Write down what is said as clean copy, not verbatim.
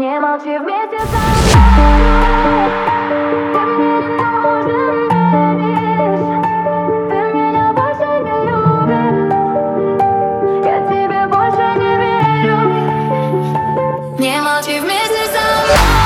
Не молчи вместе со мной. Ты мне не нужен, baby. Ты меня больше не любишь. Я тебе больше не верю. Не молчи вместе со мной.